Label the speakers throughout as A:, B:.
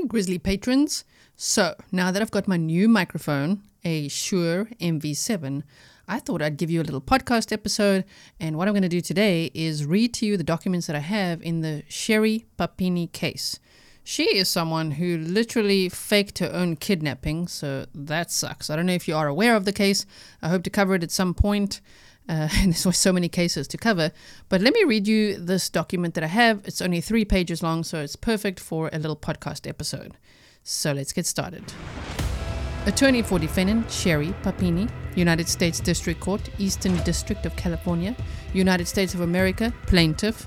A: Grizzly patrons. So, now that I've got my new microphone, a Shure MV7, I thought I'd give you a little podcast episode, and what I'm going to do today is read to you the documents that I have in the Sherry Papini case. She is someone who literally faked her own kidnapping, so that sucks. I don't know if you are aware of the case. I hope to cover it at some point. And there's so many cases to cover. But let me read you this document that I have. It's only 3 pages long, so it's perfect for a little podcast episode. So let's get started. Attorney for defendant Sherry Papini, United States District Court, Eastern District of California, United States of America, plaintiff,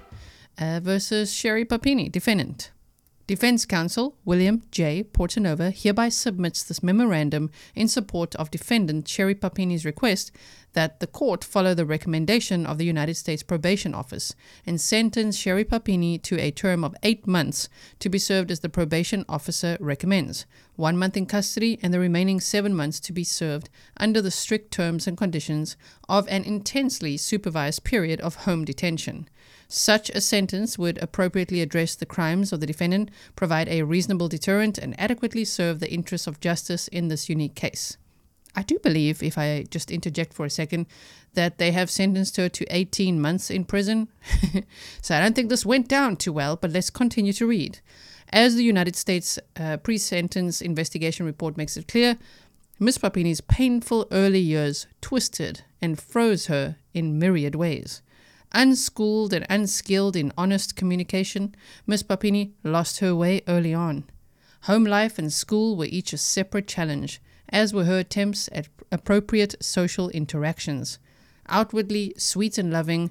A: versus Sherry Papini, defendant. Defense counsel William J. Portanova hereby submits this memorandum in support of defendant Sherry Papini's request that the court follow the recommendation of the United States Probation Office and sentence Sherry Papini to a term of 8 months to be served as the probation officer recommends, 1 month in custody and the remaining 7 months to be served under the strict terms and conditions of an intensely supervised period of home detention. Such a sentence would appropriately address the crimes of the defendant, provide a reasonable deterrent, and adequately serve the interests of justice in this unique case. I do believe, if I just interject for a second, that they have sentenced her to 18 months in prison. So I don't think this went down too well, but let's continue to read. As the United States pre-sentence investigation report makes it clear, Ms. Papini's painful early years twisted and froze her in myriad ways. Unschooled and unskilled in honest communication, Ms. Papini lost her way early on. Home life and school were each a separate challenge, as were her attempts at appropriate social interactions. Outwardly sweet and loving,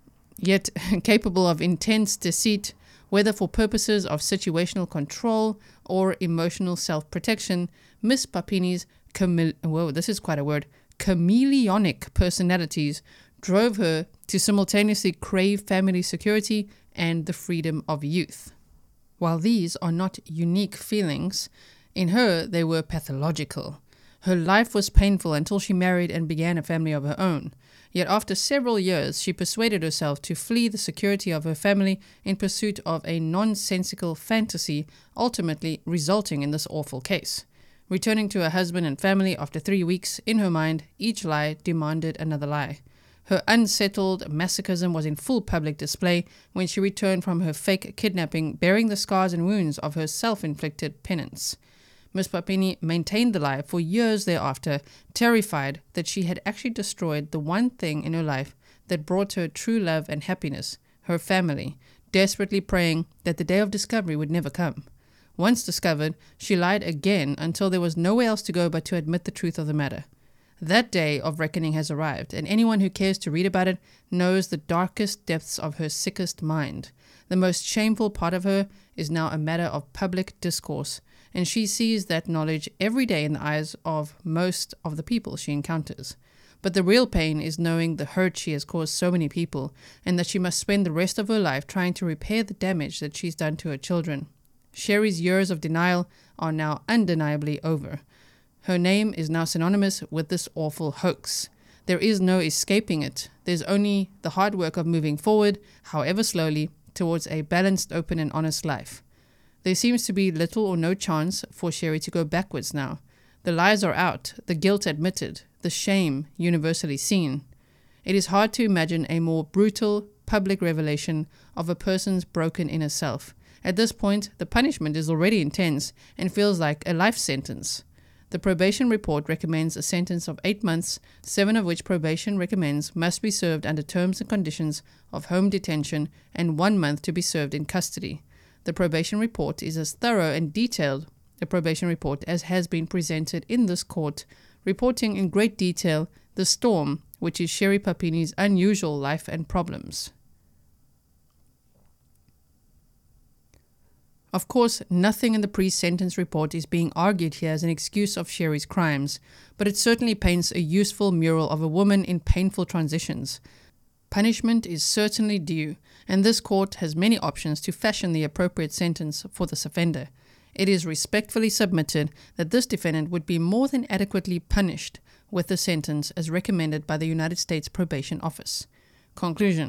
A: yet capable of intense deceit, whether for purposes of situational control or emotional self-protection, Ms. Papini's chameleonic personalities drove her to simultaneously crave family security and the freedom of youth. While these are not unique feelings, in her they were pathological. Her life was painful until she married and began a family of her own. Yet after several years, she persuaded herself to flee the security of her family in pursuit of a nonsensical fantasy, ultimately resulting in this awful case. Returning to her husband and family after 3 weeks, in her mind, each lie demanded another lie. Her unsettled masochism was in full public display when she returned from her fake kidnapping, bearing the scars and wounds of her self-inflicted penance. Ms. Papini maintained the lie for years thereafter, terrified that she had actually destroyed the one thing in her life that brought her true love and happiness, her family, desperately praying that the day of discovery would never come. Once discovered, she lied again until there was nowhere else to go but to admit the truth of the matter. That day of reckoning has arrived, and anyone who cares to read about it knows the darkest depths of her sickest mind. The most shameful part of her is now a matter of public discourse, and she sees that knowledge every day in the eyes of most of the people she encounters. But the real pain is knowing the hurt she has caused so many people, and that she must spend the rest of her life trying to repair the damage that she's done to her children. Sherry's years of denial are now undeniably over. Her name is now synonymous with this awful hoax. There is no escaping it. There's only the hard work of moving forward, however slowly, towards a balanced, open, and honest life. There seems to be little or no chance for Sherry to go backwards now. The lies are out, the guilt admitted, the shame universally seen. It is hard to imagine a more brutal, public revelation of a person's broken inner self. At this point, the punishment is already intense and feels like a life sentence. The probation report recommends a sentence of 8 months, 7 of which probation recommends must be served under terms and conditions of home detention and 1 month to be served in custody. The probation report is as thorough and detailed a probation report as has been presented in this court, reporting in great detail the storm which is Sherry Papini's unusual life and problems. Of course, nothing in the pre-sentence report is being argued here as an excuse of Sherry's crimes, but it certainly paints a useful mural of a woman in painful transitions. Punishment is certainly due, and this court has many options to fashion the appropriate sentence for this offender. It is respectfully submitted that this defendant would be more than adequately punished with the sentence as recommended by the United States Probation Office. Conclusion.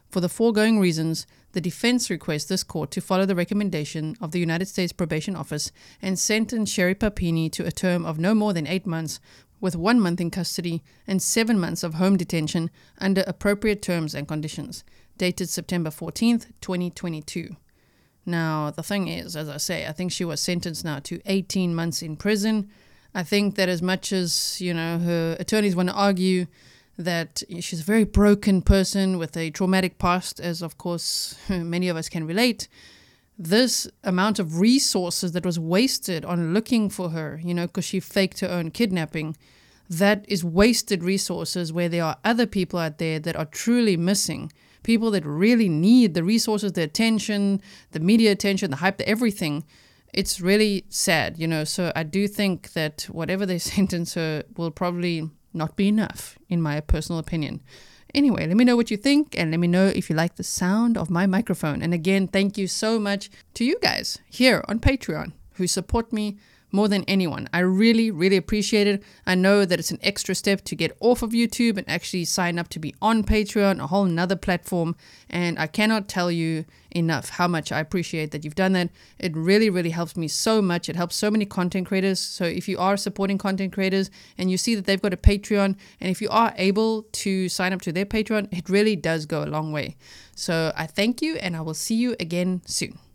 A: For the foregoing reasons, the defense requests this court to follow the recommendation of the United States Probation Office and sentence Sherry Papini to a term of no more than 8 months, with 1 month in custody and 7 months of home detention under appropriate terms and conditions, dated September 14th, 2022. Now, the thing is, as I say, I think she was sentenced now to 18 months in prison. I think that as much as, her attorneys want to argue that she's a very broken person with a traumatic past, as of course many of us can relate, this amount of resources that was wasted on looking for her, because she faked her own kidnapping, that is wasted resources where there are other people out there that are truly missing. People that really need the resources, the attention, the media attention, the hype, the everything. It's really sad, So I do think that whatever they sentence her will probably not be enough, in my personal opinion. Anyway, let me know what you think, and let me know if you like the sound of my microphone. And again, thank you so much to you guys here on Patreon who support me more than anyone. I really, really appreciate it. I know that it's an extra step to get off of YouTube and actually sign up to be on Patreon, a whole nother platform. And I cannot tell you enough how much I appreciate that you've done that. It really, really helps me so much. It helps so many content creators. So if you are supporting content creators and you see that they've got a Patreon, and if you are able to sign up to their Patreon, it really does go a long way. So I thank you, and I will see you again soon.